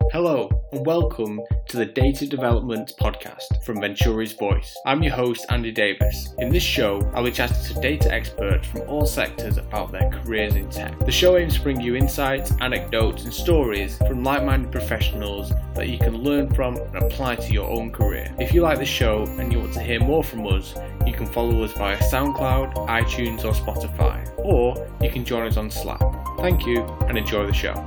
Hello and welcome to the Data Development Podcast from Venturi's Voice. I'm your host Andy Davis. In this show, I'll be chatting to data experts from all sectors about their careers in tech. The show aims to bring you insights, anecdotes and stories from like-minded professionals that you can learn from and apply to your own career. If you like the show and you want to hear more from us, you can follow us via SoundCloud, iTunes or Spotify, or you can join us on Slack. Thank you and enjoy the show.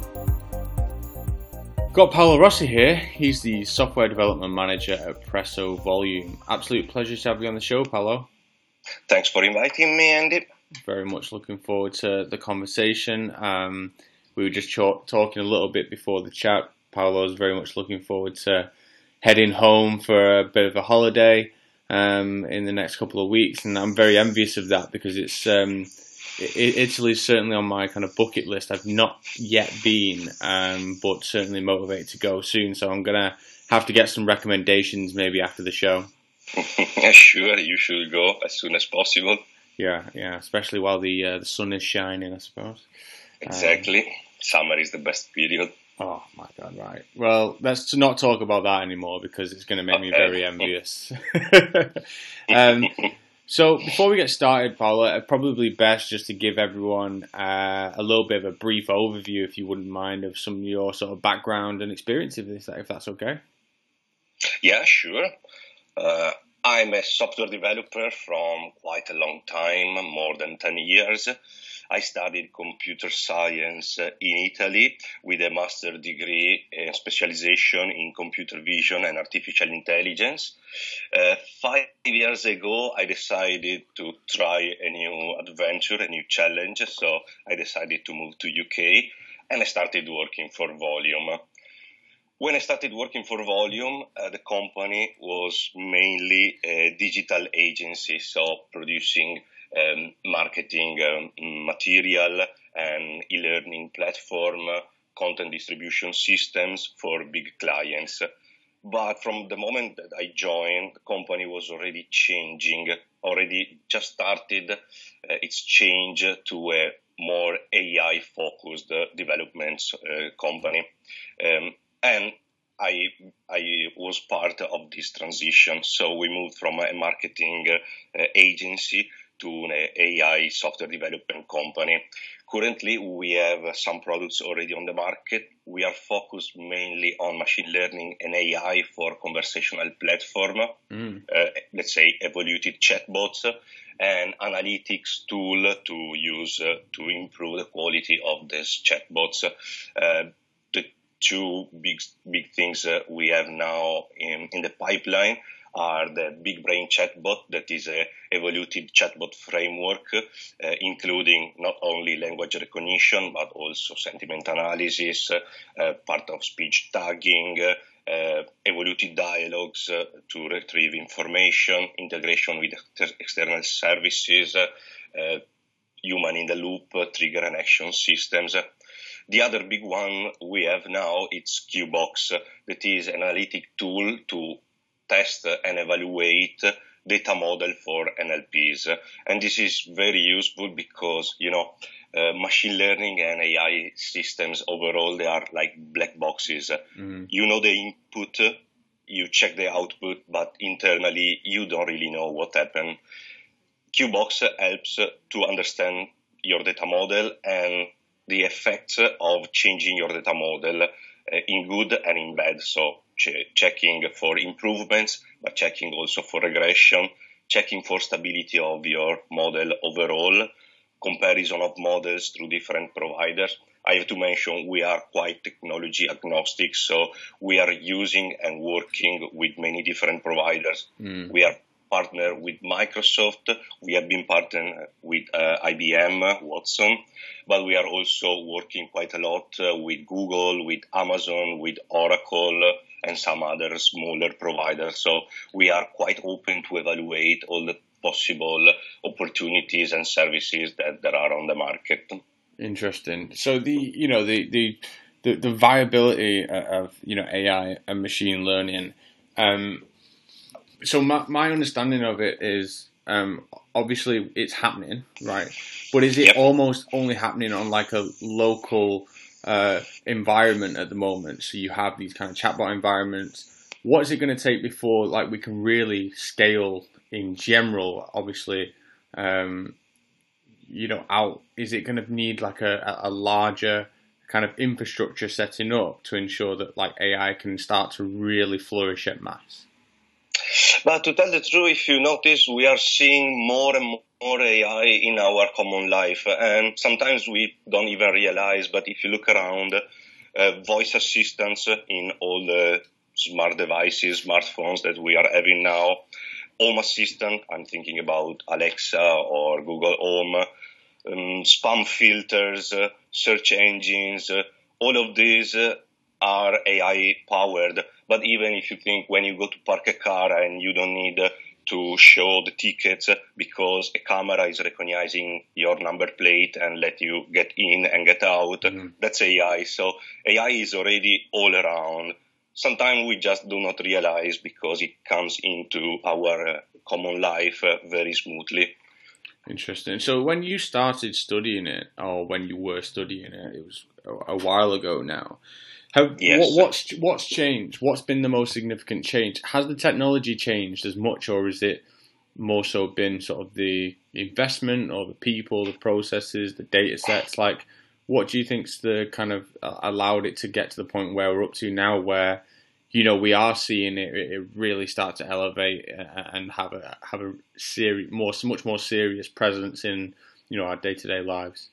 Got Paolo Rossi here. He's the software development manager at Presso Volume. Absolute pleasure to have you on the show, Paolo. Thanks for inviting me, Andy. Very much looking forward to the conversation. We were just talking a little bit before the chat. Paolo's very much looking forward to heading home for a bit of a holiday in the next couple of weeks, and I'm very envious of that because Italy's certainly on my kind of bucket list. I've not yet been, but certainly motivated to go soon. So I'm going to have to get some recommendations maybe after the show. Sure, you should go as soon as possible. Yeah, especially while the sun is shining, I suppose. Exactly. Summer is the best period. Oh, my God, right. Well, let's not talk about that anymore because it's going to make me very envious. So before we get started, Paolo, probably best just to give everyone a little bit of a brief overview, if you wouldn't mind, of some of your sort of background and experience, if that's okay. Yeah, sure. I'm a software developer from quite a long time, more than 10 years. I studied computer science in Italy with a master's degree and specialization in computer vision and artificial intelligence. 5 years ago, I decided to try a new adventure, a new challenge. So I decided to move to UK and I started working for Volume. When I started working for Volume, the company was mainly a digital agency, so producing marketing material and e-learning platform, content distribution systems for big clients. But from the moment that I joined, the company was already changing, already just started its change to a more AI-focused development company. And I was part of this transition. So we moved from a marketing agency to an AI software development company. Currently, we have some products already on the market. We are focused mainly on machine learning and AI for conversational platform, let's say evolutive chatbots, and analytics tool to use to improve the quality of these chatbots. The two big things we have now in the pipeline are the Big Brain chatbot, that is a evolutive chatbot framework, including not only language recognition, but also sentiment analysis, part of speech tagging, evolutive dialogues to retrieve information, integration with external services, human in the loop, trigger and action systems. The other big one we have now, it's QBox, that is an analytic tool to test and evaluate data model for NLPs. And this is very useful because, machine learning and AI systems overall, they are like black boxes. You know the input, you check the output, but internally you don't really know what happened. QBox helps to understand your data model and the effects of changing your data model in good and in bad. So checking for improvements, but checking also for regression, checking for stability of your model overall, comparison of models through different providers. I have to mention we are quite technology agnostic, so we are using and working with many different providers. We are partner with Microsoft, we have been partnered with IBM, Watson, but we are also working quite a lot with Google, with Amazon, with Oracle, and some other smaller providers. So we are quite open to evaluate all the possible opportunities and services that are on the market. Interesting. So the viability of AI and machine learning. So my understanding of it is obviously it's happening, right? But is it almost only happening on like a local environment at the moment. So you have these kind of chatbot environments. What is it going to take before like we can really scale in general? Obviously, out. Is it going to need like a larger kind of infrastructure setting up to ensure that like AI can start to really flourish at mass? But to tell the truth, if you notice, we are seeing more and more AI in our common life. And sometimes we don't even realize, but if you look around, voice assistants in all the smart devices, smartphones that we are having now, Home Assistant, I'm thinking about Alexa or Google Home, spam filters, search engines, all of these are AI powered. But even if you think when you go to park a car and you don't need to show the tickets because a camera is recognizing your number plate and let you get in and get out, that's AI. So AI is already all around. Sometimes we just do not realize because it comes into our common life very smoothly. Interesting. So when you started studying it, or when you were studying it, it was a while ago now. Yes. What's changed? What's been the most significant change? Has the technology changed as much, or is it more so been sort of the investment, or the people, the processes, the data sets? Like, what do you think's the kind of allowed it to get to the point where we're up to now, where we are seeing it really start to elevate and have a much more serious presence in our day-to-day lives?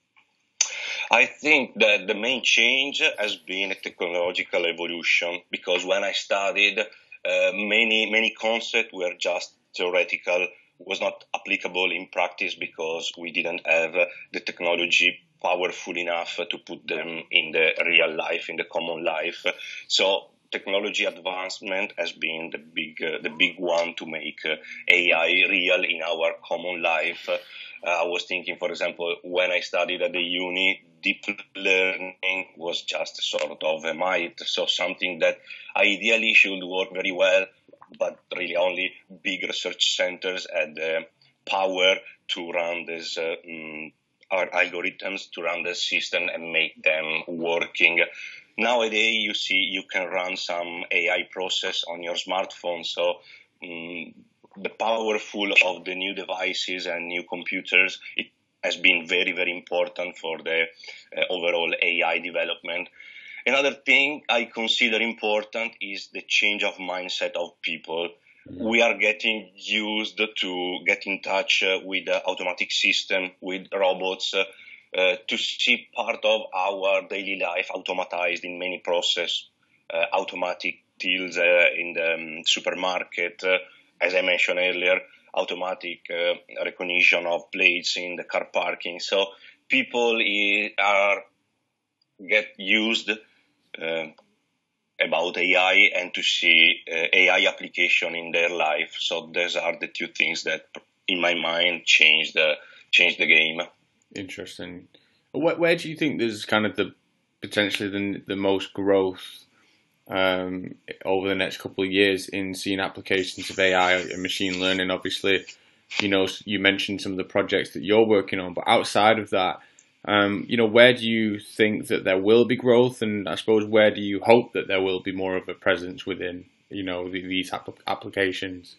I think that the main change has been a technological evolution, because when I studied, many concepts were just theoretical, was not applicable in practice because we didn't have the technology powerful enough to put them in the real life, in the common life. So technology advancement has been the big one to make AI real in our common life. I was thinking, for example, when I studied at the uni, deep learning was just sort of a myth, so something that ideally should work very well, but really only big research centers had the power to run these our algorithms, to run the system and make them working. Nowadays, you see, you can run some AI process on your smartphone, so the powerful of the new devices and new computers, it has been very, very important for the overall AI development. Another thing I consider important is the change of mindset of people. We are getting used to get in touch with the automatic system, with robots, to see part of our daily life automatized in many processes, automatic tills in the supermarket, as I mentioned earlier, automatic recognition of plates in the car parking. So people get used about AI and to see AI application in their life. So those are the two things that, in my mind, change the game. Interesting. Where do you think there's kind of potentially the most growth over the next couple of years in seeing applications of AI and machine learning? Obviously, you mentioned some of the projects that you're working on, but outside of that, where do you think that there will be growth, and I suppose where do you hope that there will be more of a presence within, these applications?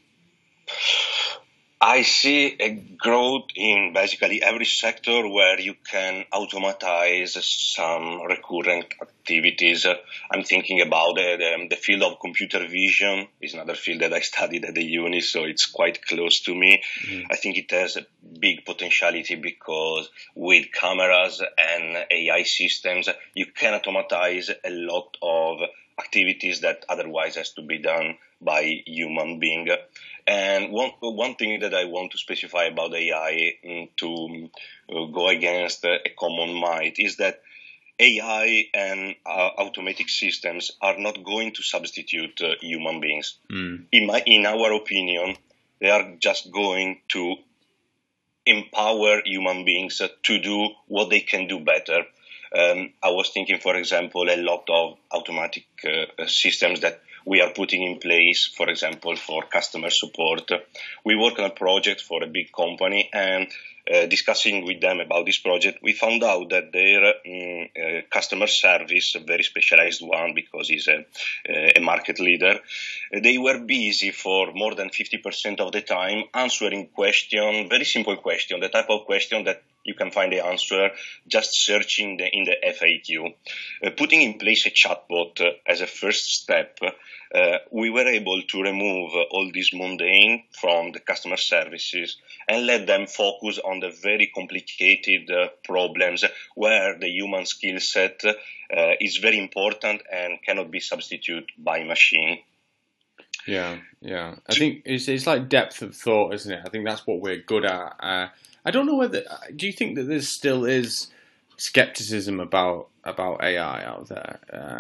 I see a growth in basically every sector where you can automatize some recurrent activities. I'm thinking about the field of computer vision is another field that I studied at the uni, so it's quite close to me. Mm-hmm. I think it has a big potentiality because with cameras and AI systems, you can automatize a lot of activities that otherwise has to be done by human being. And one thing that I want to specify about AI to go against a common myth is that AI and automatic systems are not going to substitute human beings. In our opinion, they are just going to empower human beings to do what they can do better. I was thinking, for example, a lot of automatic systems that we are putting in place, for example, for customer support. We work on a project for a big company, and discussing with them about this project, we found out that their customer service, a very specialized one because it's a market leader, they were busy for more than 50% of the time answering question, very simple question, the type of question that you can find the answer just searching in the FAQ. Putting in place a chatbot as a first step, we were able to remove all this mundane from the customer services and let them focus on the very complicated problems where the human skill set is very important and cannot be substituted by machine. Yeah. I think it's like depth of thought, isn't it? I think that's what we're good at. I don't know whether. Do you think that there still is skepticism about AI out there?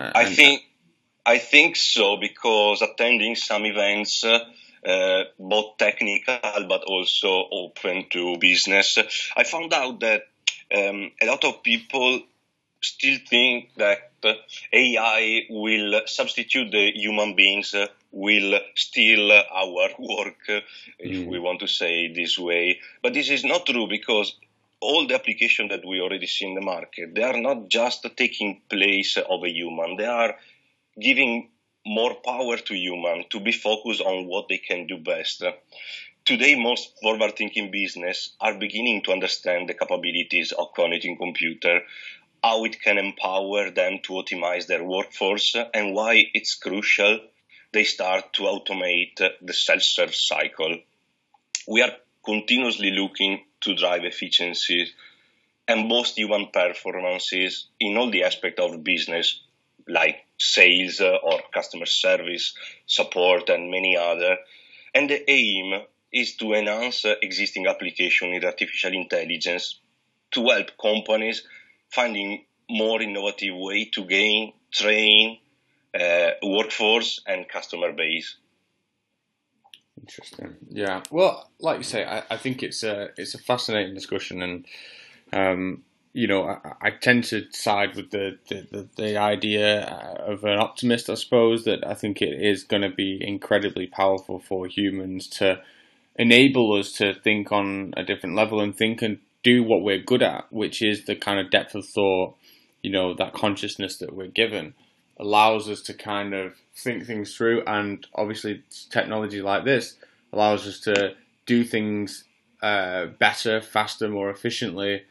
I think so, because attending some events, both technical but also open to business, I found out that a lot of people still think that AI will substitute the human beings, will steal our work, if we want to say it this way. But this is not true, because all the applications that we already see in the market, they are not just taking place of a human. They are giving more power to human to be focused on what they can do best. Today, most forward-thinking business are beginning to understand the capabilities of cognitive computer, how it can empower them to optimize their workforce, and why it's crucial they start to automate the self-serve cycle. We are continuously looking to drive efficiencies and boost human performances in all the aspects of business, like sales or customer service, support, and many other. And the aim is to enhance existing application in artificial intelligence to help companies finding more innovative way to gain, train, workforce and customer base. Interesting. Yeah. Well, like you say, I think it's a fascinating discussion, and I tend to side with the idea of an optimist. I suppose that I think it is going to be incredibly powerful for humans to enable us to think on a different level and think and do what we're good at, which is the kind of depth of thought. That consciousness that we're given allows us to kind of think things through, and obviously technology like this allows us to do things better, faster, more efficiently,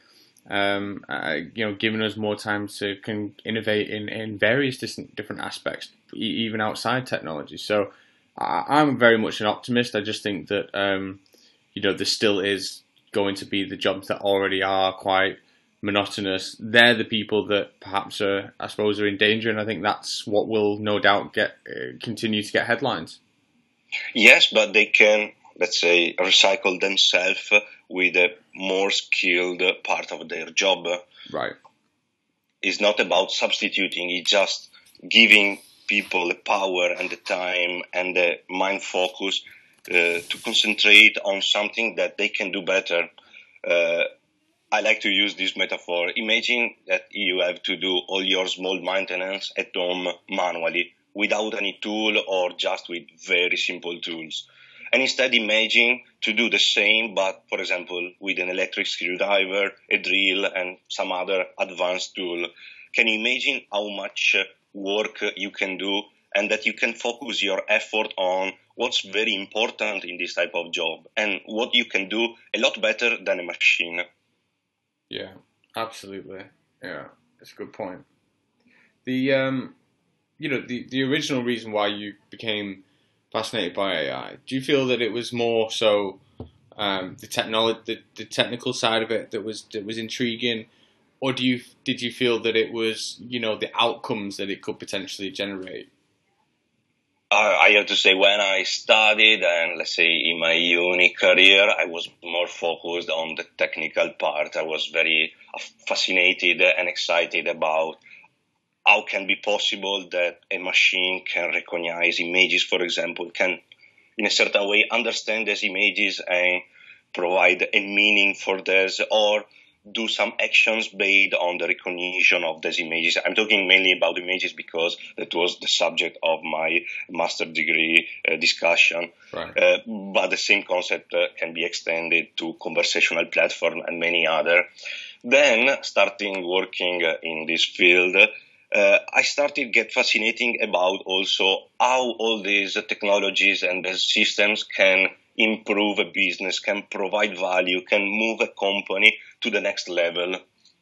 giving us more time to innovate in various different aspects, even outside technology. So I'm very much an optimist. I just think that there still is going to be the jobs that already are quite monotonous. They're the people that perhaps are in danger, and I think that's what will no doubt continue to get headlines. Yes, but they can, let's say, recycle themselves with a more skilled part of their job. Right. It's not about substituting, it's just giving people the power and the time and the mind focus to concentrate on something that they can do better. I like to use this metaphor. Imagine that you have to do all your small maintenance at home manually, without any tool or just with very simple tools. And instead imagine to do the same, but for example, with an electric screwdriver, a drill, and some other advanced tool. Can you imagine how much work you can do, and that you can focus your effort on what's very important in this type of job and what you can do a lot better than a machine? Yeah, absolutely. Yeah, that's a good point. The the original reason why you became fascinated by AI, do you feel that it was more so the technical side of it that was intriguing, or did you feel that it was the outcomes that it could potentially generate? I have to say, when I studied and let's say in my uni career, I was more focused on the technical part. I was very fascinated and excited about how can be possible that a machine can recognize images, for example, can in a certain way understand these images and provide a meaning for this, or do some actions based on the recognition of these images. I'm talking mainly about images because that was the subject of my master degree discussion. Right. But the same concept can be extended to conversational platform and many other. Then, starting working in this field, I started get fascinating about also how all these technologies and the systems can improve a business, can provide value, can move a company to the next level.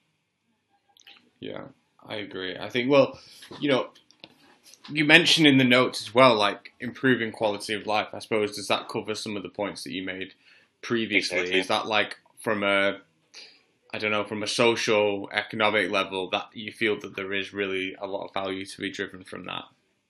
Yeah, I agree. I think, well, you mentioned in the notes as well, like improving quality of life. I suppose, does that cover some of the points that you made previously? Exactly. Is that like from a social, economic level that you feel that there is really a lot of value to be driven from that?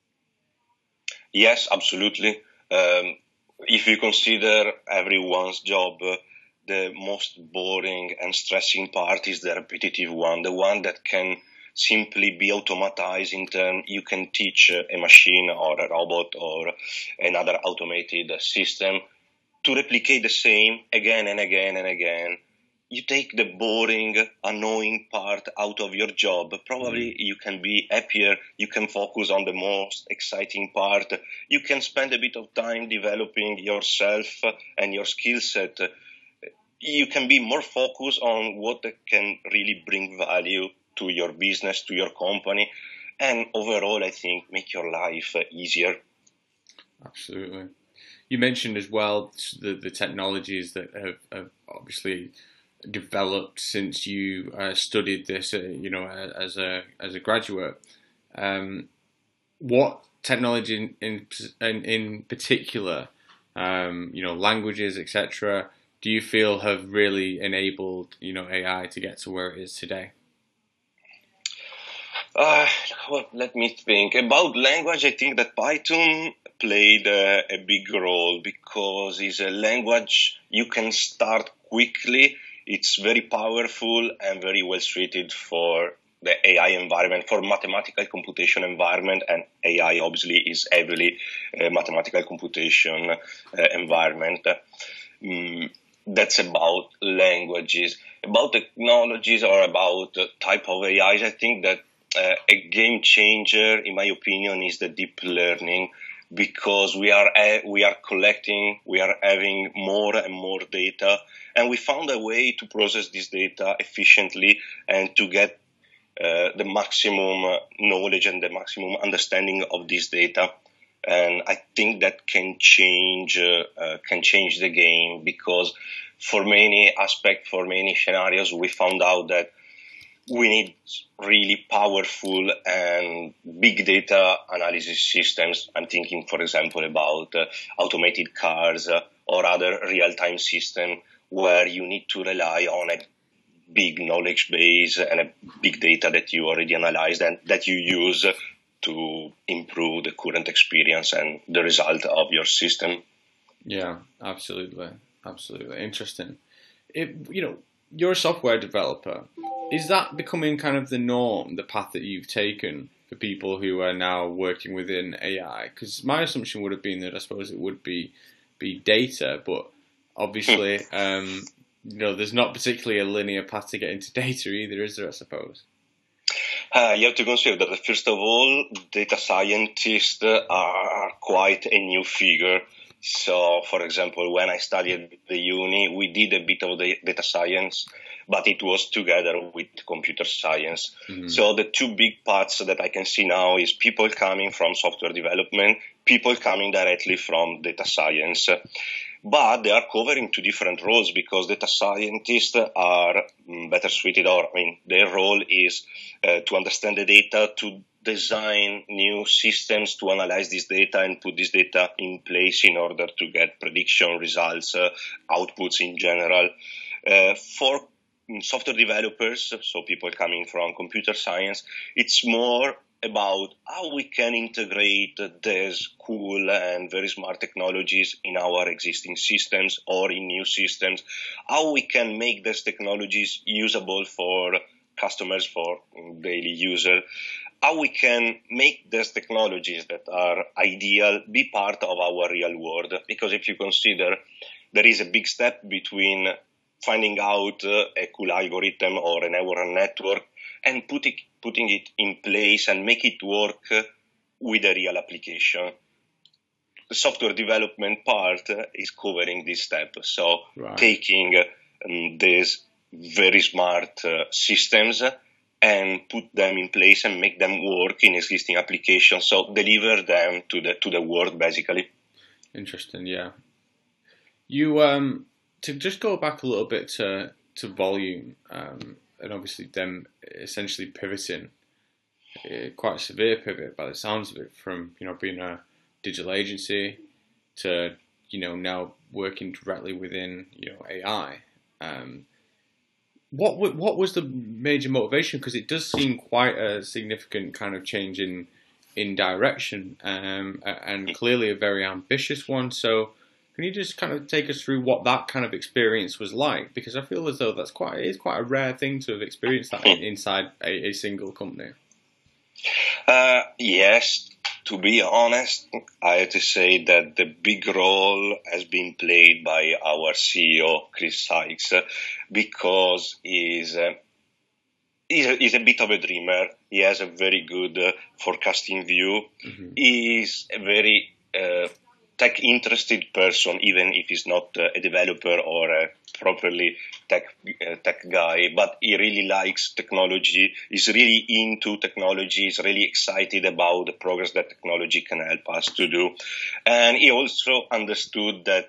Yes, absolutely. If you consider everyone's job, the most boring and stressing part is the repetitive one, the one that can simply be automatized in turn. You can teach a machine or a robot or another automated system to replicate the same again and again and again. You take the boring, annoying part out of your job. Probably you can be happier. You can focus on the most exciting part. You can spend a bit of time developing yourself and your skill set. You can be more focused on what can really bring value to your business, to your company, and overall, I think, make your life easier. Absolutely. You mentioned as well the technologies that have obviously developed since you studied this, as a graduate. What technology in particular, languages, etc., do you feel have really enabled AI to get to where it is today? Well, let me think. About language, I think that Python played a big role because it's a language you can start quickly. It's very powerful and very well suited for the AI environment, for mathematical computation environment, and AI obviously is heavily mathematical computation environment. That's about languages. About technologies or about type of AIs, I think that a game changer, in my opinion, is the deep learning, because we are collecting, we are having more and more data, and we found a way to process this data efficiently and to get the maximum knowledge and the maximum understanding of this data. And I think that can change the game, because for many aspects, for many scenarios, we found out that we need really powerful and big data analysis systems. I'm thinking, for example, about automated cars or other real-time system where you need to rely on a big knowledge base and a big data that you already analyzed and that you use to improve the current experience and the result of your system. Yeah, absolutely. Absolutely. Interesting. You're a software developer. Is that becoming kind of the norm, the path that you've taken for people who are now working within AI? Because my assumption would have been that I suppose it would be data, but obviously, there's not particularly a linear path to get into data either, is there, I suppose? You have to consider that, first of all, data scientists are quite a new figure. So, for example, when I studied at the uni, we did a bit of the data science, but it was together with computer science. Mm-hmm. So the two big parts that I can see now is people coming from software development, people coming directly from data science. But they are covering two different roles, because data scientists are better suited, their role is to understand the data, to design new systems to analyze this data and put this data in place in order to get prediction results, outputs in general. For software developers, so people coming from computer science, it's more about how we can integrate these cool and very smart technologies in our existing systems or in new systems, how we can make these technologies usable for customers, for daily users, how we can make these technologies that are ideal be part of our real world. Because if you consider, there is a big step between finding out a cool algorithm or a neural network and putting it in place and make it work with a real application. The software development part is covering this step. So taking these very smart systems and put them in place and make them work in existing applications. So deliver them to the world, basically. Interesting, yeah. You to just go back a little bit to volume, and obviously them essentially pivoting, quite a severe pivot by the sounds of it, from being a digital agency to now working directly within AI. What was the major motivation? Because it does seem quite a significant kind of change in direction, and clearly a very ambitious one. So can you just kind of take us through what that kind of experience was like? Because I feel as though it is quite a rare thing to have experienced that inside a single company. Yes. To be honest, I have to say that the big role has been played by our CEO, Chris Sykes, because he's a bit of a dreamer. He has a very good forecasting view. Mm-hmm. He's a very tech-interested person, even if he's not a developer or a properly tech guy, but he really likes technology. He's really into technology. He's really excited about the progress that technology can help us to do. And he also understood that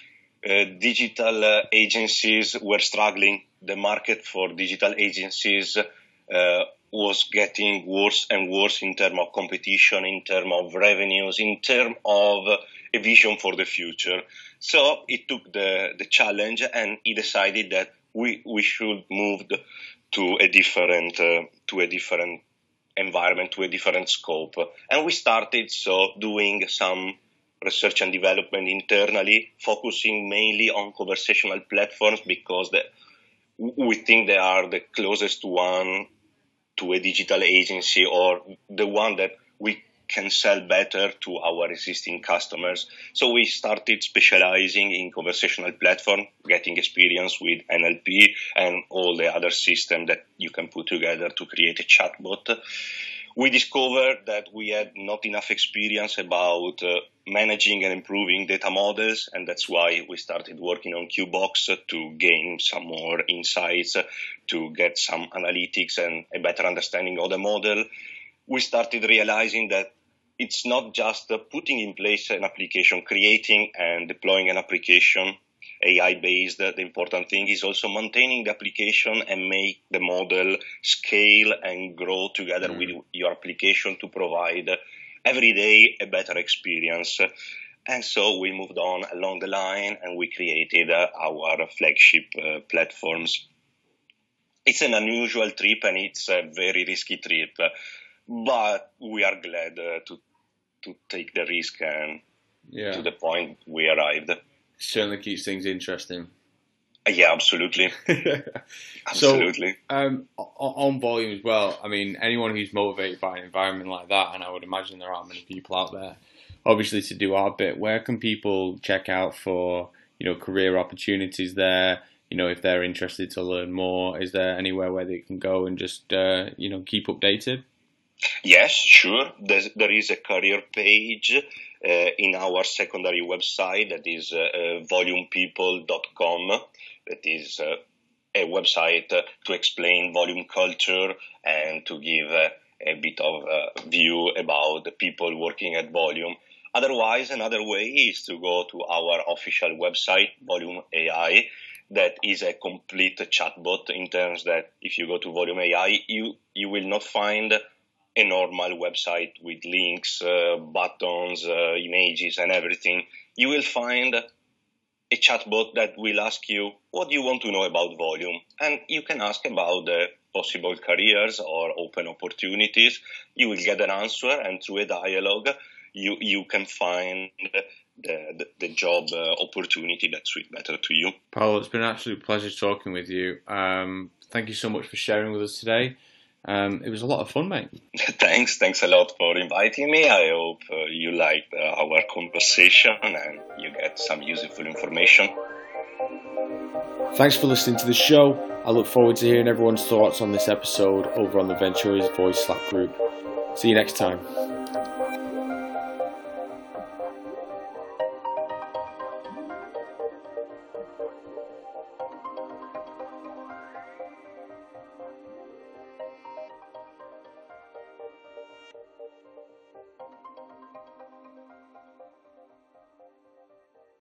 digital agencies were struggling. The market for digital agencies was getting worse and worse in terms of competition, in terms of revenues, in terms of a vision for the future. So he took the challenge and he decided that we should move to a different environment, to a different scope. And we started doing some research and development internally, focusing mainly on conversational platforms because we think they are the closest one to a digital agency, or the one that we can sell better to our existing customers. So we started specializing in conversational platform, getting experience with NLP and all the other systems that you can put together to create a chatbot. We discovered that we had not enough experience about managing and improving data models, and that's why we started working on QBox to gain some more insights, to get some analytics and a better understanding of the model. We started realizing that it's not just putting in place an application, creating and deploying an application AI-based. The important thing is also maintaining the application and make the model scale and grow together with your application to provide every day a better experience. And so we moved on along the line and we created our flagship platforms. It's an unusual trip and it's a very risky trip, but we are glad to take the risk and to the point we arrived. Certainly keeps things interesting. Yeah, absolutely. Absolutely. So, on volume as well, I mean, anyone who's motivated by an environment like that, and I would imagine there aren't many people out there, obviously to do our bit, where can people check out for, career opportunities there? If they're interested to learn more, is there anywhere where they can go and just, keep updated? Yes, sure. There is a career page in our secondary website that is volumepeople.com. That is a website to explain volume culture and to give a bit of view about the people working at Volume. Otherwise, another way is to go to our official website, Volume AI. That is a complete chatbot in terms that if you go to Volume AI, you will not find a normal website with links, buttons, images and everything. You will find a chatbot that will ask you, what do you want to know about Volume? And you can ask about the possible careers or open opportunities. You will get an answer, and through a dialogue, you can find the job opportunity that suits better to you. Paolo, it's been an absolute pleasure talking with you. Thank you so much for sharing with us today. It was a lot of fun, mate. Thanks a lot for inviting me. I hope you liked our conversation and you get some useful information. Thanks for listening to the show. I look forward to hearing everyone's thoughts on this episode over on the Venturi's Voice Slack group. See you next time.